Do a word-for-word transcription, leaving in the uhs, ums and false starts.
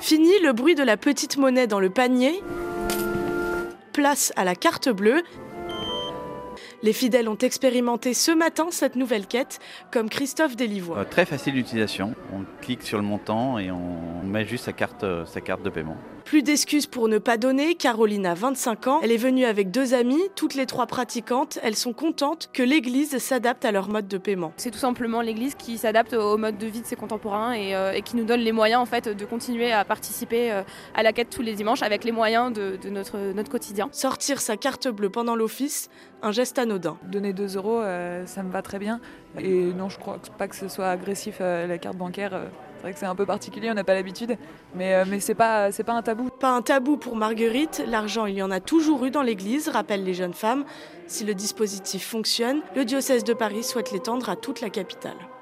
Fini le bruit de la petite monnaie dans le panier. Place à la carte bleue. Les fidèles ont expérimenté ce matin cette nouvelle quête, comme Christophe Delivoye. Euh, très facile d'utilisation. On clique sur le montant et on met juste sa carte, sa carte de paiement. Plus d'excuses pour ne pas donner. Caroline a vingt-cinq ans. Elle est venue avec deux amies, toutes les trois pratiquantes. Elles sont contentes que l'Église s'adapte à leur mode de paiement. C'est tout simplement l'Église qui s'adapte au mode de vie de ses contemporains et, euh, et qui nous donne les moyens en fait, de continuer à participer euh, à la quête tous les dimanches avec les moyens de, de notre, notre quotidien. Sortir sa carte bleue pendant l'office, un geste anodin. Donner deux euros, euh, ça me va très bien. Et non, je crois pas que ce soit agressif, euh, la carte bancaire. Euh, c'est vrai que c'est un peu particulier, on n'a pas l'habitude. Mais, euh, mais c'est pas, c'est pas un tabou. Pas un tabou pour Marguerite. L'argent, il y en a toujours eu dans l'église, rappellent les jeunes femmes. Si le dispositif fonctionne, le diocèse de Paris souhaite l'étendre à toute la capitale.